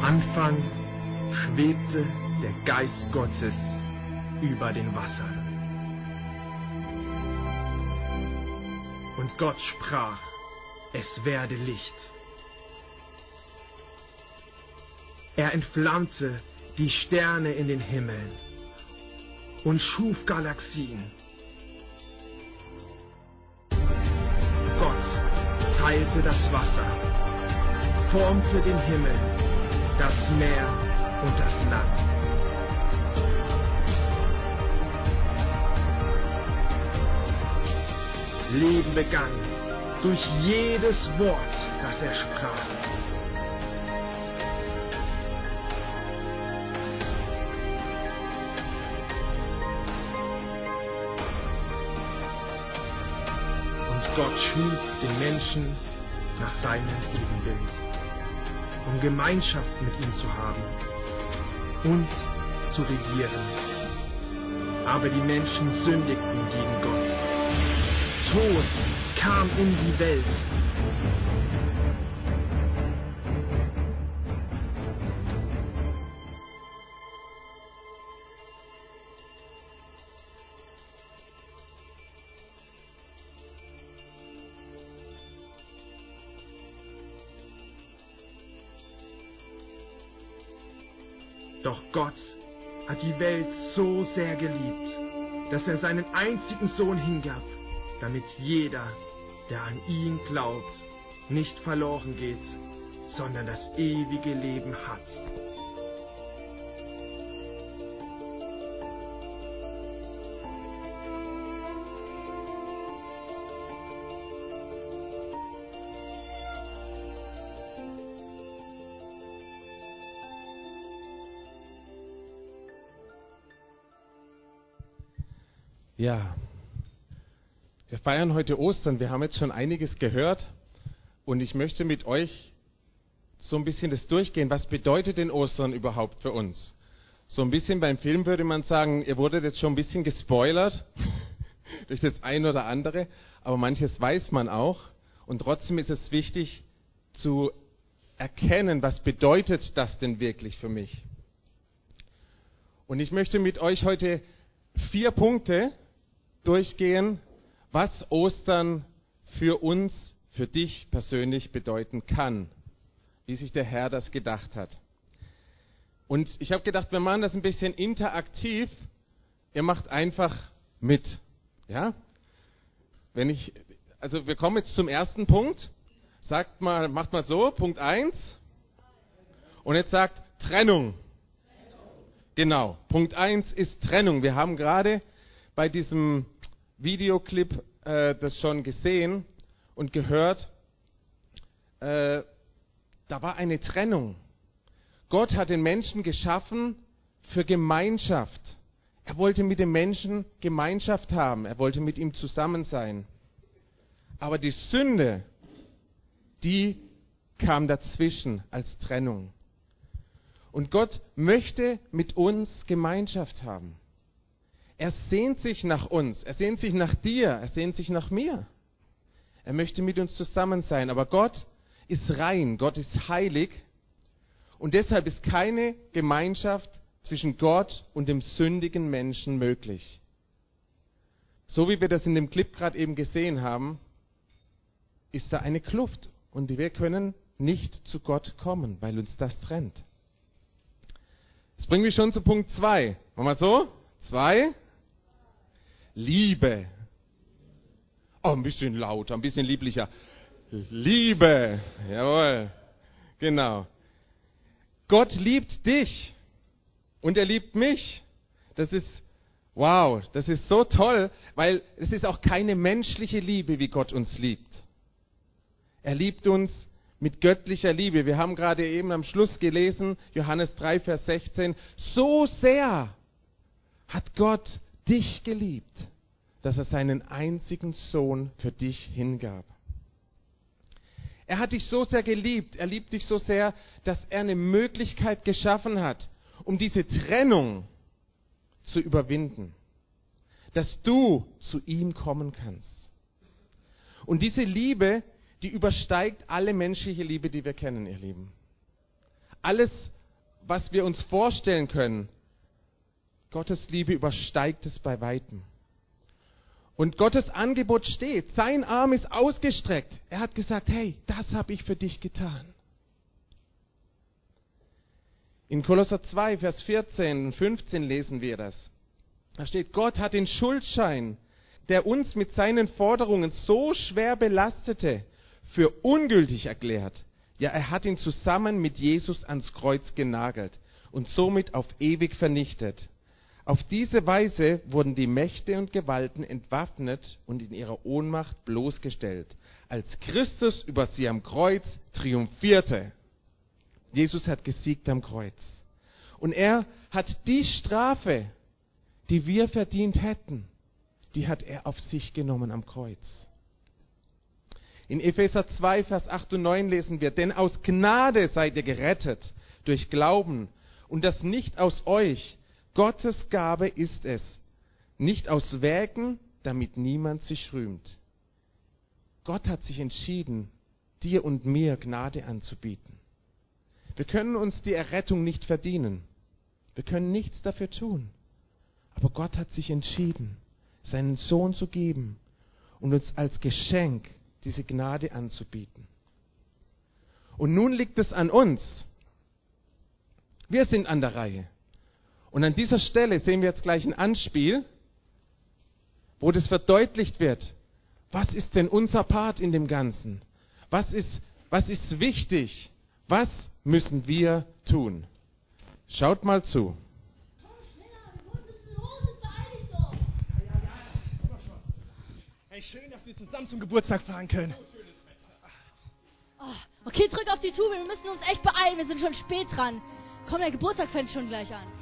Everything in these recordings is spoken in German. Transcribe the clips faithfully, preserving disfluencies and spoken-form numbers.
Anfang schwebte der Geist Gottes über den Wassern. Und Gott sprach, es werde Licht. Er entflammte die Sterne in den Himmeln und schuf Galaxien. Gott teilte das Wasser, formte den Himmel, das Meer und das Land. Leben begann durch jedes Wort, das er sprach. Und Gott schuf den Menschen nach seinem Ebenbild, um Gemeinschaft mit ihm zu haben und zu regieren. Aber die Menschen sündigten gegen Gott. Tod kam in die Welt. Doch Gott hat die Welt so sehr geliebt, dass er seinen einzigen Sohn hingab, damit jeder, der an ihn glaubt, nicht verloren geht, sondern das ewige Leben hat. Ja, wir feiern heute Ostern. Wir haben jetzt schon einiges gehört und ich möchte mit euch so ein bisschen das durchgehen. Was bedeutet denn Ostern überhaupt für uns? So ein bisschen beim Film würde man sagen, ihr wurdet jetzt schon ein bisschen gespoilert durch das ein oder andere, aber manches weiß man auch und trotzdem ist es wichtig zu erkennen, was bedeutet das denn wirklich für mich? Und ich möchte mit euch heute vier Punkte durchgehen, was Ostern für uns, für dich persönlich bedeuten kann, wie sich der Herr das gedacht hat. Und ich habe gedacht, wir machen das ein bisschen interaktiv. Ihr macht einfach mit, ja? Wenn ich, also wir kommen jetzt zum ersten Punkt. Sagt mal, macht mal so, Punkt eins. Und jetzt sagt Trennung. Genau, Punkt eins ist Trennung. Wir haben gerade bei diesem Videoclip äh, das schon gesehen und gehört. Äh, da war eine Trennung. Gott hat den Menschen geschaffen für Gemeinschaft. Er wollte mit dem Menschen Gemeinschaft haben. Er wollte mit ihm zusammen sein. Aber die Sünde, die kam dazwischen als Trennung. Und Gott möchte mit uns Gemeinschaft haben. Er sehnt sich nach uns, er sehnt sich nach dir, er sehnt sich nach mir. Er möchte mit uns zusammen sein, aber Gott ist rein, Gott ist heilig und deshalb ist keine Gemeinschaft zwischen Gott und dem sündigen Menschen möglich. So wie wir das in dem Clip gerade eben gesehen haben, ist da eine Kluft und wir können nicht zu Gott kommen, weil uns das trennt. Das bringt mich schon zu Punkt zwei. Machen wir so? Zwei. Liebe. Oh, ein bisschen lauter, ein bisschen lieblicher. Liebe. Jawohl. Genau. Gott liebt dich. Und er liebt mich. Das ist, wow, das ist so toll, weil es ist auch keine menschliche Liebe, wie Gott uns liebt. Er liebt uns mit göttlicher Liebe. Wir haben gerade eben am Schluss gelesen, Johannes drei, Vers sechzehn, so sehr hat Gott dich geliebt, dass er seinen einzigen Sohn für dich hingab. Er hat dich so sehr geliebt, er liebt dich so sehr, dass er eine Möglichkeit geschaffen hat, um diese Trennung zu überwinden, dass du zu ihm kommen kannst. Und diese Liebe, die übersteigt alle menschliche Liebe, die wir kennen, ihr Lieben. alles, was wir uns vorstellen können. Gottes Liebe übersteigt es bei weitem. Und Gottes Angebot steht. Sein Arm ist ausgestreckt. Er hat gesagt, hey, das habe ich für dich getan. In Kolosser zwei, Vers vierzehn und fünfzehn lesen wir das. Da steht, Gott hat den Schuldschein, der uns mit seinen Forderungen so schwer belastete, für ungültig erklärt. Ja, er hat ihn zusammen mit Jesus ans Kreuz genagelt und somit auf ewig vernichtet. Auf diese Weise wurden die Mächte und Gewalten entwaffnet und in ihrer Ohnmacht bloßgestellt, als Christus über sie am Kreuz triumphierte. Jesus hat gesiegt am Kreuz. Und er hat die Strafe, die wir verdient hätten, die hat er auf sich genommen am Kreuz. In Epheser zwei, Vers acht und neun lesen wir, denn aus Gnade seid ihr gerettet, durch Glauben, und das nicht aus euch, Gottes Gabe ist es, nicht aus Werken, damit niemand sich rühmt. Gott hat sich entschieden, dir und mir Gnade anzubieten. Wir können uns die Errettung nicht verdienen. Wir können nichts dafür tun. Aber Gott hat sich entschieden, seinen Sohn zu geben und uns als Geschenk diese Gnade anzubieten. Und nun liegt es an uns. Wir sind an der Reihe. Und an dieser Stelle sehen wir jetzt gleich ein Anspiel, wo das verdeutlicht wird. Was ist denn unser Part in dem Ganzen? Was ist, was ist wichtig? Was müssen wir tun? Schaut mal zu. Hey, schön, dass wir zusammen zum Geburtstag fahren können. Oh, okay, drück auf die Tube, wir müssen uns echt beeilen, wir sind schon spät dran. Komm, der Geburtstag fängt schon gleich an.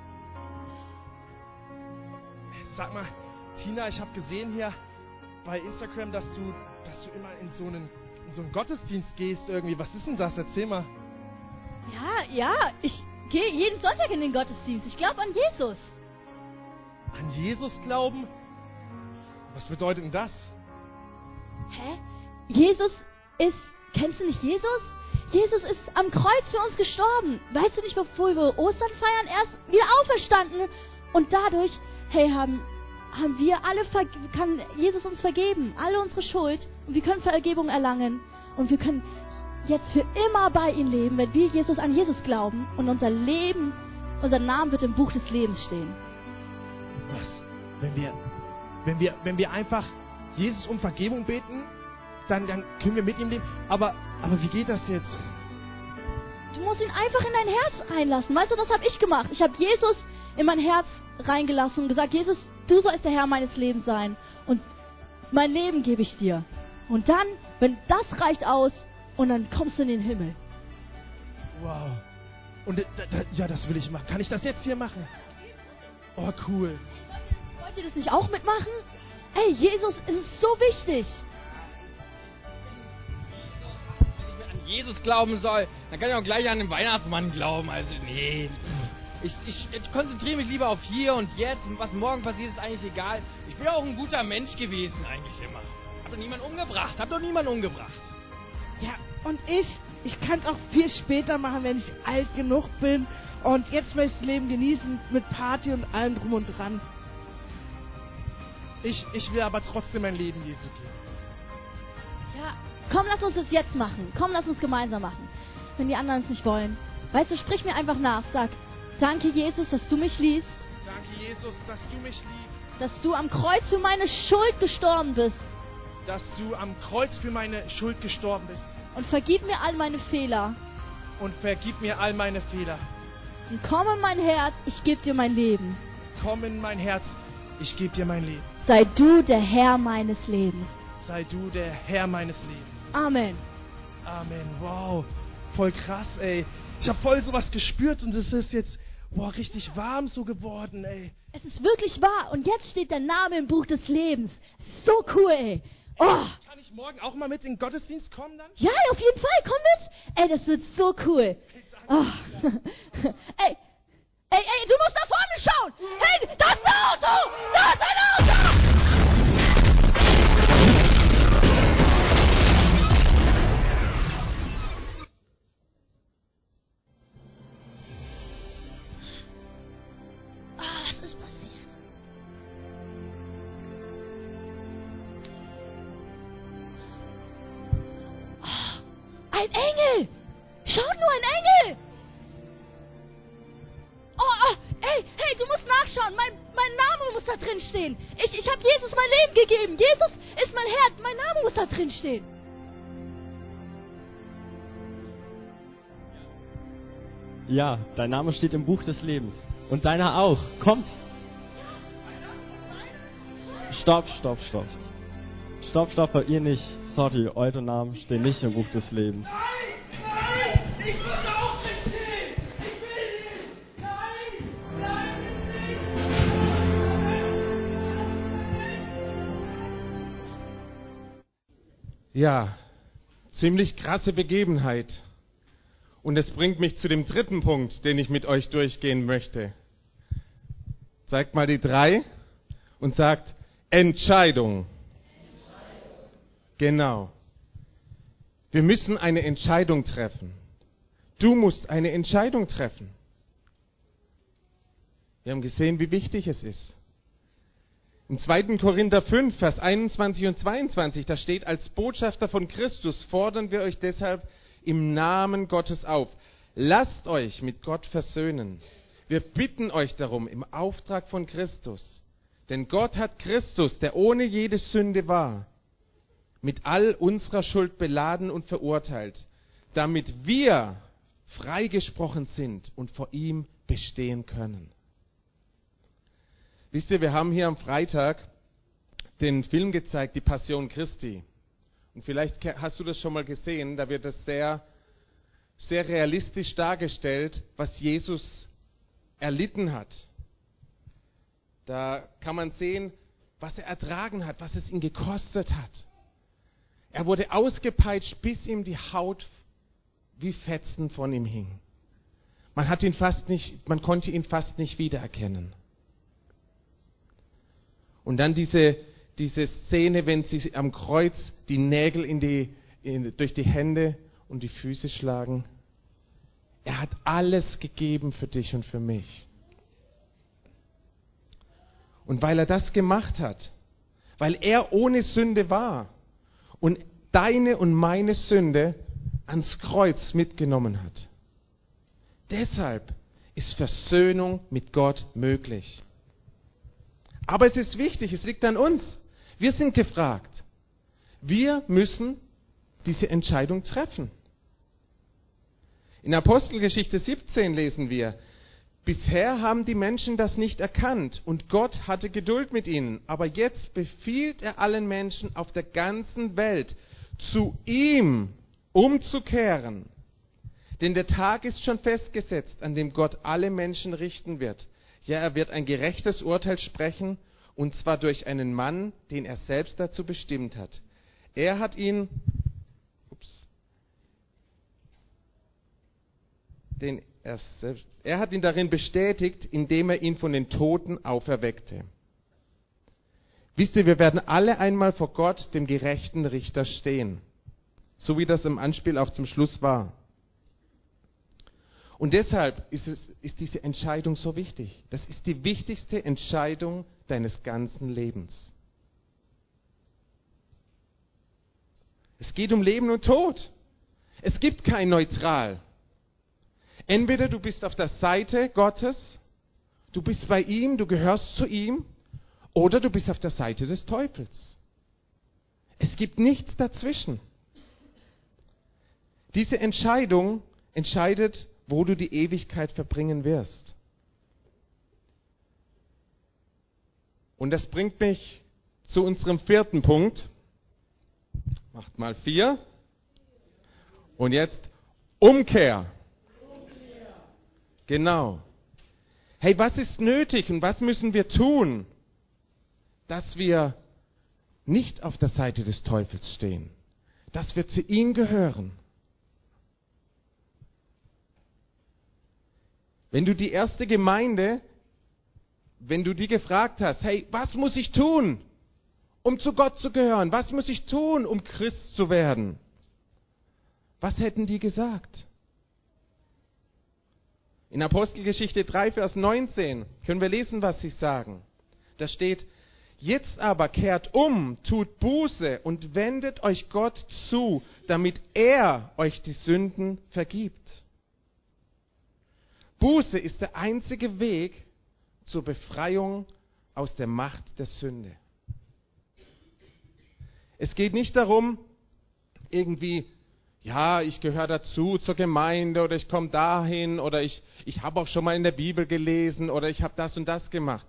Sag mal, Tina, ich habe gesehen hier bei Instagram, dass du, dass du immer in so einen, in so einen Gottesdienst gehst irgendwie. Was ist denn das? Erzähl mal. Ja, ja, ich gehe jeden Sonntag in den Gottesdienst. Ich glaube an Jesus. An Jesus glauben? Was bedeutet denn das? Hä? Jesus ist... Kennst du nicht Jesus? Jesus ist am Kreuz für uns gestorben. Weißt du nicht, bevor wir Ostern feiern, er ist wieder auferstanden. Und dadurch, hey, haben, haben wir alle, kann Jesus uns vergeben. Alle unsere Schuld. Und wir können Vergebung erlangen. Und wir können jetzt für immer bei ihm leben, wenn wir Jesus an Jesus glauben. Und unser Leben, unser Name wird im Buch des Lebens stehen. Was? Wenn wir... Wenn wir, wenn wir einfach Jesus um Vergebung beten, dann, dann können wir mit ihm leben. Aber, aber wie geht das jetzt? Du musst ihn einfach in dein Herz reinlassen. Weißt du, das habe ich gemacht. Ich habe Jesus in mein Herz reingelassen und gesagt, Jesus, du sollst der Herr meines Lebens sein. Und mein Leben gebe ich dir. Und dann, wenn das reicht aus, und dann kommst du in den Himmel. Wow. Und da, da, ja, das will ich machen. Kann ich das jetzt hier machen? Oh, cool. Wollt ihr das nicht auch mitmachen? Ey, Jesus, es ist so wichtig. Wenn ich an Jesus glauben soll, dann kann ich auch gleich an den Weihnachtsmann glauben. Also, nee. Ich, ich, ich konzentriere mich lieber auf hier und jetzt. Und was morgen passiert, ist eigentlich egal. Ich bin auch ein guter Mensch gewesen, eigentlich immer. Hab doch niemanden umgebracht. Hab doch niemanden umgebracht. Ja, und ich, ich kann es auch viel später machen, wenn ich alt genug bin. Und jetzt möchte ich das Leben genießen mit Party und allem drum und dran. Ich, ich will aber trotzdem mein Leben Jesu geben. Ja, komm, lass uns das jetzt machen. Komm, lass uns gemeinsam machen. Wenn die anderen es nicht wollen. Weißt du, sprich mir einfach nach. Sag, danke Jesus, dass du mich liebst. Danke Jesus, dass du mich liebst. Dass du am Kreuz für meine Schuld gestorben bist. Dass du am Kreuz für meine Schuld gestorben bist. Und vergib mir all meine Fehler. Und vergib mir all meine Fehler. Und komm in mein Herz, ich gebe dir mein Leben. Komm in mein Herz, ich gebe dir mein Leben. Sei du der Herr meines Lebens. Sei du der Herr meines Lebens. Amen. Amen. Wow, voll krass, ey. Ich habe voll sowas gespürt und es ist jetzt, wow, richtig warm so geworden, ey. Es ist wirklich wahr und jetzt steht der Name im Buch des Lebens. So cool, ey. Oh. Kann ich morgen auch mal mit in den Gottesdienst kommen dann? Ja, auf jeden Fall, komm mit. Ey, das wird so cool. Oh. Ey, ey, ey, du musst nach vorne schauen. Hey, das ist ein Auto. Da ist ein Auto. Ein Engel! Schaut nur, ein Engel! Oh, oh, ey, hey, du musst nachschauen. Mein, mein Name muss da drin stehen. Ich, ich habe Jesus mein Leben gegeben. Jesus ist mein Herr. Mein Name muss da drin stehen. Ja, dein Name steht im Buch des Lebens. Und deiner auch. Kommt! Stopp, stopp, stopp. Stopp, stopp, ihr nicht. Sorry, eure Namen stehen nicht im Buch des Lebens. Nein! Nein! Ich muss auch nicht stehen! Ich will nicht! Nein! Nein! Ja, ziemlich krasse Begebenheit. Und es bringt mich zu dem dritten Punkt, den ich mit euch durchgehen möchte. Zeigt mal die drei und sagt Entscheidung. Genau. Wir müssen eine Entscheidung treffen. Du musst eine Entscheidung treffen. Wir haben gesehen, wie wichtig es ist. Im zweiten Korinther fünf, Vers einundzwanzig und zweiundzwanzig, da steht, als Botschafter von Christus fordern wir euch deshalb im Namen Gottes auf. Lasst euch mit Gott versöhnen. Wir bitten euch darum im Auftrag von Christus. Denn Gott hat Christus, der ohne jede Sünde war, mit all unserer Schuld beladen und verurteilt, damit wir freigesprochen sind und vor ihm bestehen können. Wisst ihr, wir haben hier am Freitag den Film gezeigt, die Passion Christi. Und vielleicht hast du das schon mal gesehen, da wird das sehr, sehr realistisch dargestellt, was Jesus erlitten hat. Da kann man sehen, was er ertragen hat, was es ihn gekostet hat. Er wurde ausgepeitscht, bis ihm die Haut wie Fetzen von ihm hing. Man hat ihn fast nicht, man konnte ihn fast nicht wiedererkennen. Und dann diese, diese Szene, wenn sie am Kreuz die Nägel in die, in, durch die Hände und die Füße schlagen. Er hat alles gegeben für dich und für mich. Und weil er das gemacht hat, weil er ohne Sünde war und deine und meine Sünde ans Kreuz mitgenommen hat, deshalb ist Versöhnung mit Gott möglich. Aber es ist wichtig, es liegt an uns. Wir sind gefragt. Wir müssen diese Entscheidung treffen. In Apostelgeschichte siebzehn lesen wir, bisher haben die Menschen das nicht erkannt und Gott hatte Geduld mit ihnen. Aber jetzt befiehlt er allen Menschen auf der ganzen Welt, zu ihm umzukehren. Denn der Tag ist schon festgesetzt, an dem Gott alle Menschen richten wird. Ja, er wird ein gerechtes Urteil sprechen, und zwar durch einen Mann, den er selbst dazu bestimmt hat. Er hat ihn, ups, den er, selbst, er hat ihn darin bestätigt, indem er ihn von den Toten auferweckte. Wisst ihr, wir werden alle einmal vor Gott, dem gerechten Richter, stehen. So wie das im Anspiel auch zum Schluss war. Und deshalb ist, es, ist diese Entscheidung so wichtig. Das ist die wichtigste Entscheidung deines ganzen Lebens. Es geht um Leben und Tod. Es gibt kein Neutral. Entweder du bist auf der Seite Gottes, du bist bei ihm, du gehörst zu ihm, oder du bist auf der Seite des Teufels. Es gibt nichts dazwischen. Diese Entscheidung entscheidet, wo du die Ewigkeit verbringen wirst. Und das bringt mich zu unserem vierten Punkt. Macht mal vier. Und jetzt Umkehr. Genau. Hey, was ist nötig und was müssen wir tun, dass wir nicht auf der Seite des Teufels stehen, dass wir zu ihm gehören? Wenn du die erste Gemeinde, wenn du die gefragt hast, hey, was muss ich tun, um zu Gott zu gehören? Was muss ich tun, um Christ zu werden? Was hätten die gesagt? In Apostelgeschichte drei, Vers neunzehn können wir lesen, was sie sagen. Da steht, Jetzt aber kehrt um, tut Buße und wendet euch Gott zu, damit er euch die Sünden vergibt. Buße ist der einzige Weg zur Befreiung aus der Macht der Sünde. Es geht nicht darum, irgendwie, ja, ich gehöre dazu zur Gemeinde oder ich komme dahin oder ich, ich habe auch schon mal in der Bibel gelesen oder ich habe das und das gemacht.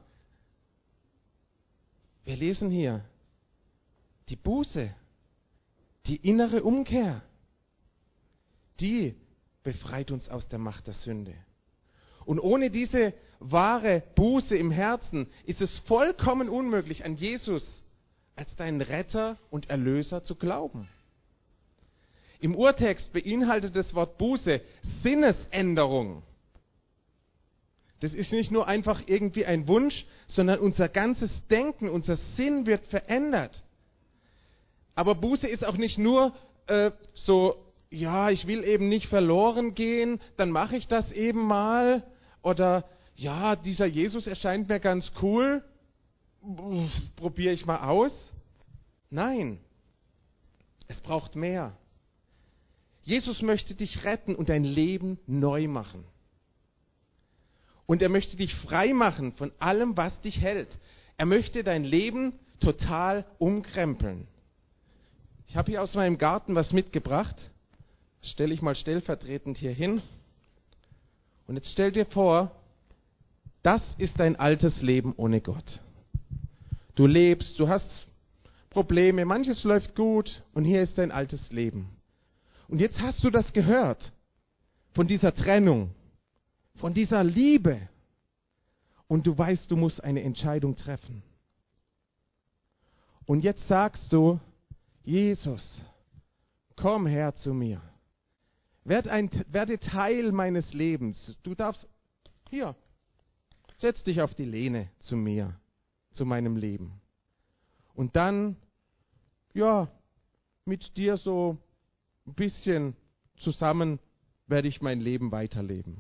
Wir lesen hier die Buße, die innere Umkehr, die befreit uns aus der Macht der Sünde. Und ohne diese wahre Buße im Herzen ist es vollkommen unmöglich, an Jesus als deinen Retter und Erlöser zu glauben. Im Urtext beinhaltet das Wort Buße Sinnesänderung. Das ist nicht nur einfach irgendwie ein Wunsch, sondern unser ganzes Denken, unser Sinn wird verändert. Aber Buße ist auch nicht nur äh, so, ja, ich will eben nicht verloren gehen, dann mache ich das eben mal. Oder, ja, dieser Jesus erscheint mir ganz cool, probiere ich mal aus. Nein, es braucht mehr. Jesus möchte dich retten und dein Leben neu machen. Und er möchte dich frei machen von allem, was dich hält. Er möchte dein Leben total umkrempeln. Ich habe hier aus meinem Garten was mitgebracht. Das stelle ich mal stellvertretend hier hin. Und jetzt stell dir vor, das ist dein altes Leben ohne Gott. Du lebst, du hast Probleme, manches läuft gut und hier ist dein altes Leben. Und jetzt hast du das gehört von dieser Trennung, von dieser Liebe. Und du weißt, du musst eine Entscheidung treffen. Und jetzt sagst du, Jesus, komm her zu mir. Werd ein, werde Teil meines Lebens. Du darfst, hier, setz dich auf die Lehne zu mir, zu meinem Leben. Und dann, ja, mit dir so ein bisschen zusammen werde ich mein Leben weiterleben.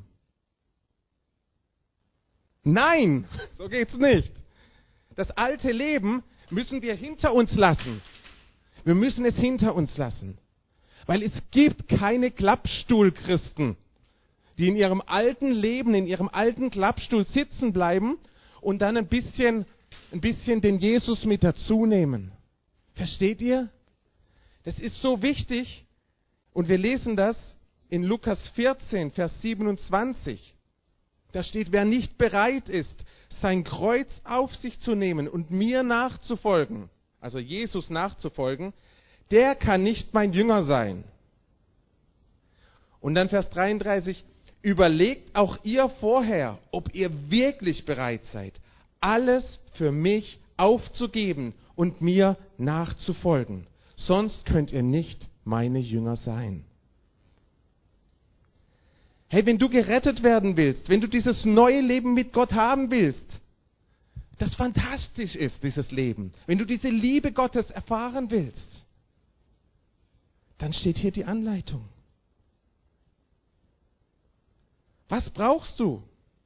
Nein, so geht's nicht. Das alte Leben müssen wir hinter uns lassen. Wir müssen es hinter uns lassen. Weil es gibt keine Klappstuhlchristen, die in ihrem alten Leben, in ihrem alten Klappstuhl sitzen bleiben und dann ein bisschen, ein bisschen den Jesus mit dazu nehmen. Versteht ihr? Das ist so wichtig. Und wir lesen das in Lukas vierzehn, Vers siebenundzwanzig. Da steht, wer nicht bereit ist, sein Kreuz auf sich zu nehmen und mir nachzufolgen, also Jesus nachzufolgen, der kann nicht mein Jünger sein. Und dann Vers dreiunddreißig, überlegt auch ihr vorher, ob ihr wirklich bereit seid, alles für mich aufzugeben und mir nachzufolgen. Sonst könnt ihr nicht meine Jünger sein. Hey, wenn du gerettet werden willst, wenn du dieses neue Leben mit Gott haben willst, das fantastisch ist, dieses Leben, wenn du diese Liebe Gottes erfahren willst, dann steht hier die Anleitung. Was brauchst du?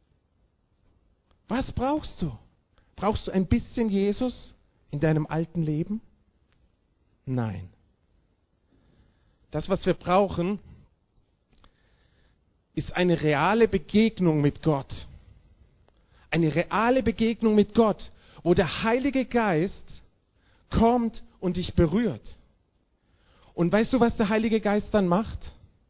Was brauchst du? Brauchst du ein bisschen Jesus in deinem alten Leben? Nein. Das, was wir brauchen, ist eine reale Begegnung mit Gott. Eine reale Begegnung mit Gott, wo der Heilige Geist kommt und dich berührt. Und weißt du, was der Heilige Geist dann macht?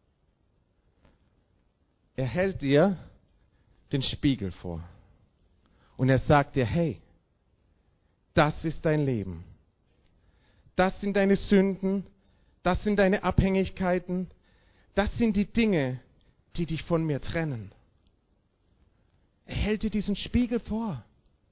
Er hält dir den Spiegel vor. Und er sagt dir, hey, das ist dein Leben. Das sind deine Sünden, das sind deine Abhängigkeiten, das sind die Dinge, die dich von mir trennen. Er hält dir diesen Spiegel vor.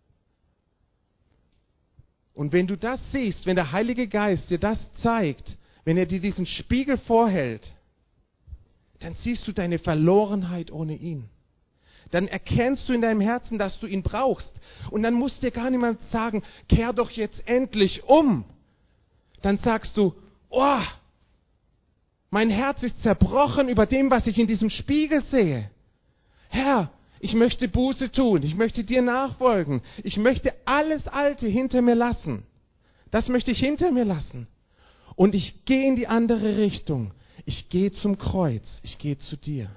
Und wenn du das siehst, wenn der Heilige Geist dir das zeigt, wenn er dir diesen Spiegel vorhält, dann siehst du deine Verlorenheit ohne ihn. Dann erkennst du in deinem Herzen, dass du ihn brauchst. Und dann muss dir gar niemand sagen, kehr doch jetzt endlich um. Dann sagst du, oh, mein Herz ist zerbrochen über dem, was ich in diesem Spiegel sehe. Herr, Ich möchte Buße tun. Ich möchte dir nachfolgen. Ich möchte alles Alte hinter mir lassen. Das möchte ich hinter mir lassen. Und ich gehe in die andere Richtung. Ich gehe zum Kreuz. Ich gehe zu dir.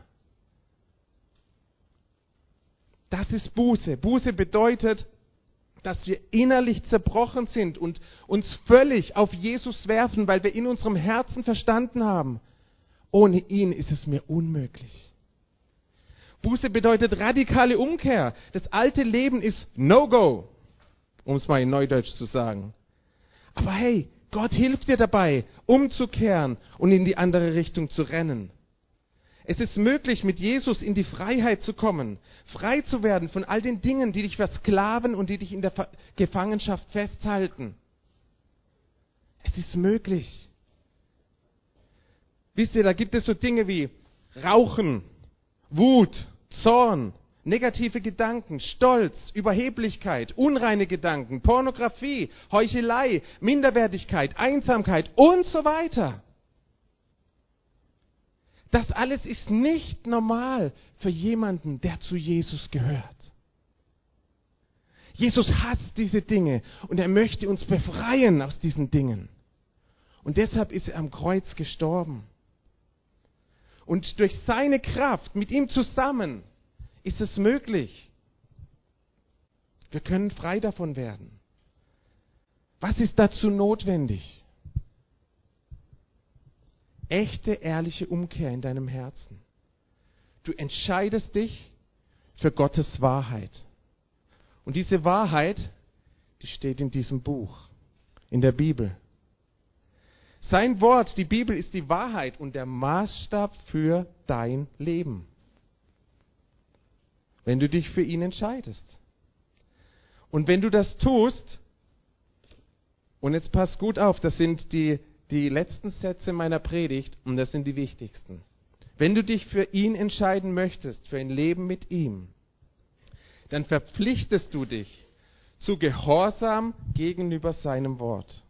Das ist Buße. Buße bedeutet, dass wir innerlich zerbrochen sind und uns völlig auf Jesus werfen, weil wir in unserem Herzen verstanden haben, ohne ihn ist es mir unmöglich. Buße bedeutet radikale Umkehr. Das alte Leben ist No-Go, um es mal in Neudeutsch zu sagen. Aber hey, Gott hilft dir dabei, umzukehren und in die andere Richtung zu rennen. Es ist möglich, mit Jesus in die Freiheit zu kommen, frei zu werden von all den Dingen, die dich versklaven und die dich in der Ver- Gefangenschaft festhalten. Es ist möglich. Wisst ihr, da gibt es so Dinge wie Rauchen, Wut, Zorn, negative Gedanken, Stolz, Überheblichkeit, unreine Gedanken, Pornografie, Heuchelei, Minderwertigkeit, Einsamkeit und so weiter. Das alles ist nicht normal für jemanden, der zu Jesus gehört. Jesus hasst diese Dinge und er möchte uns befreien aus diesen Dingen. Und deshalb ist er am Kreuz gestorben. Und durch seine Kraft, mit ihm zusammen, ist es möglich. Wir können frei davon werden. Was ist dazu notwendig? Echte, ehrliche Umkehr in deinem Herzen. Du entscheidest dich für Gottes Wahrheit. Und diese Wahrheit, die steht in diesem Buch, in der Bibel. Sein Wort, die Bibel, ist die Wahrheit und der Maßstab für dein Leben. Wenn du dich für ihn entscheidest. Und wenn du das tust, und jetzt pass gut auf, das sind die Die letzten Sätze meiner Predigt, und das sind die wichtigsten. Wenn du dich für ihn entscheiden möchtest, für ein Leben mit ihm, dann verpflichtest du dich zu Gehorsam gegenüber seinem Wort.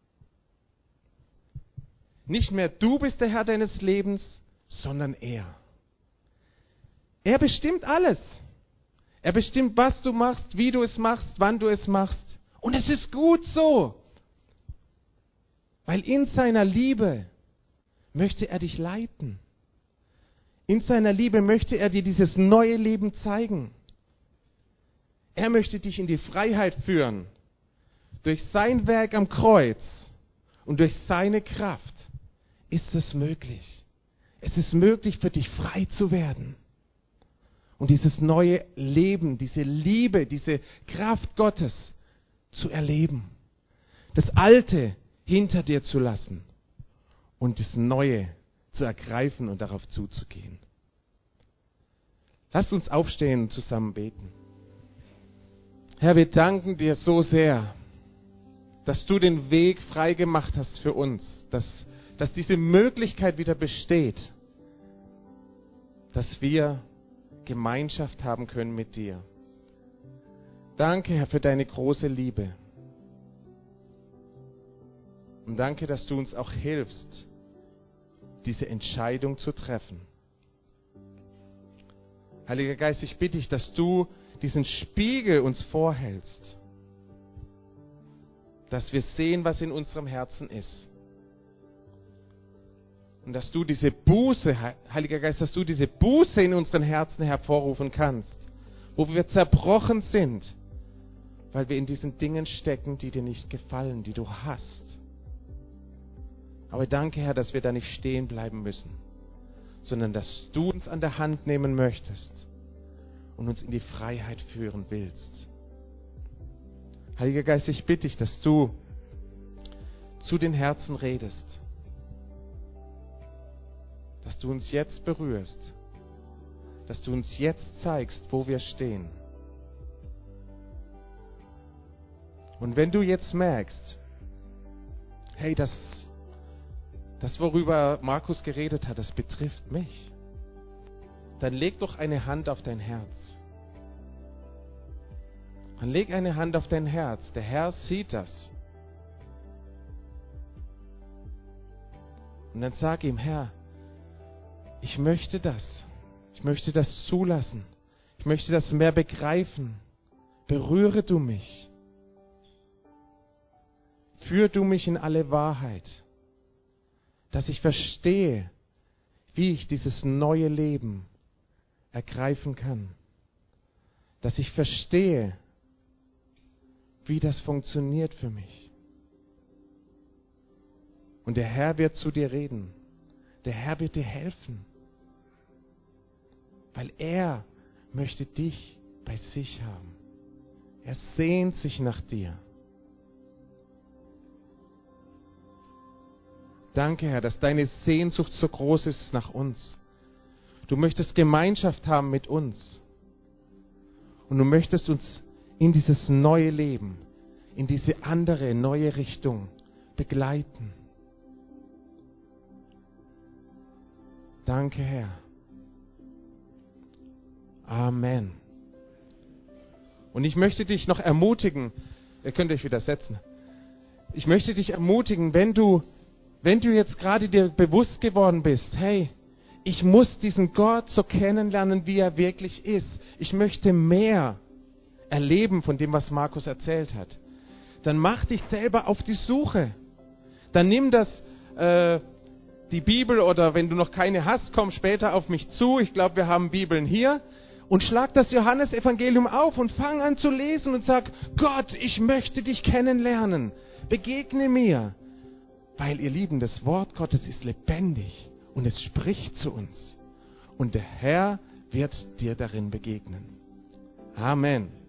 Nicht mehr du bist der Herr deines Lebens, sondern er. Er bestimmt alles. Er bestimmt, was du machst, wie du es machst, wann du es machst. Und es ist gut so. Weil in seiner Liebe möchte er dich leiten. In seiner Liebe möchte er dir dieses neue Leben zeigen. Er möchte dich in die Freiheit führen. Durch sein Werk am Kreuz und durch seine Kraft ist es möglich. Es ist möglich für dich frei zu werden. Und dieses neue Leben, diese Liebe, diese Kraft Gottes zu erleben. Das Alte hinter dir zu lassen und das Neue zu ergreifen und darauf zuzugehen. Lasst uns aufstehen und zusammen beten. Herr, wir danken dir so sehr, dass du den Weg frei gemacht hast für uns, dass, dass diese Möglichkeit wieder besteht, dass wir Gemeinschaft haben können mit dir. Danke, Herr, für deine große Liebe. Und danke, dass du uns auch hilfst, diese Entscheidung zu treffen. Heiliger Geist, ich bitte dich, dass du diesen Spiegel uns vorhältst, dass wir sehen, was in unserem Herzen ist. Und dass du diese Buße, Heiliger Geist, dass du diese Buße in unseren Herzen hervorrufen kannst, wo wir zerbrochen sind, weil wir in diesen Dingen stecken, die dir nicht gefallen, die du hast. Aber danke, Herr, dass wir da nicht stehen bleiben müssen, sondern dass du uns an der Hand nehmen möchtest und uns in die Freiheit führen willst. Heiliger Geist, ich bitte dich, dass du zu den Herzen redest, dass du uns jetzt berührst, dass du uns jetzt zeigst, wo wir stehen. Und wenn du jetzt merkst, hey, das Das, worüber Markus geredet hat, das betrifft mich. Dann leg doch eine Hand auf dein Herz. Dann leg eine Hand auf dein Herz. Der Herr sieht das. Und dann sag ihm, Herr, ich möchte das. Ich möchte das zulassen. Ich Ich möchte das mehr begreifen. Berühre du mich. Führ du mich in alle Wahrheit, dass ich verstehe, wie ich dieses neue Leben ergreifen kann. Dass ich verstehe, wie das funktioniert für mich. Und der Herr wird zu dir reden. Der Herr wird dir helfen. Weil er möchte dich bei sich haben. Er sehnt sich nach dir. Danke, Herr, dass deine Sehnsucht so groß ist nach uns. Du möchtest Gemeinschaft haben mit uns. Und du möchtest uns in dieses neue Leben, in diese andere, neue Richtung begleiten. Danke, Herr. Amen. Und ich möchte dich noch ermutigen, ihr könnt euch wieder setzen. Ich möchte dich ermutigen, wenn du, wenn du jetzt gerade dir bewusst geworden bist, hey, ich muss diesen Gott so kennenlernen, wie er wirklich ist. Ich möchte mehr erleben von dem, was Markus erzählt hat. Dann mach dich selber auf die Suche. Dann nimm das, äh, die Bibel, oder wenn du noch keine hast, komm später auf mich zu. Ich glaube, wir haben Bibeln hier. Und schlag das Johannesevangelium auf und fang an zu lesen und sag, Gott, ich möchte dich kennenlernen. Begegne mir. Weil, ihr Lieben, das Wort Gottes ist lebendig und es spricht zu uns. Und der Herr wird dir darin begegnen. Amen.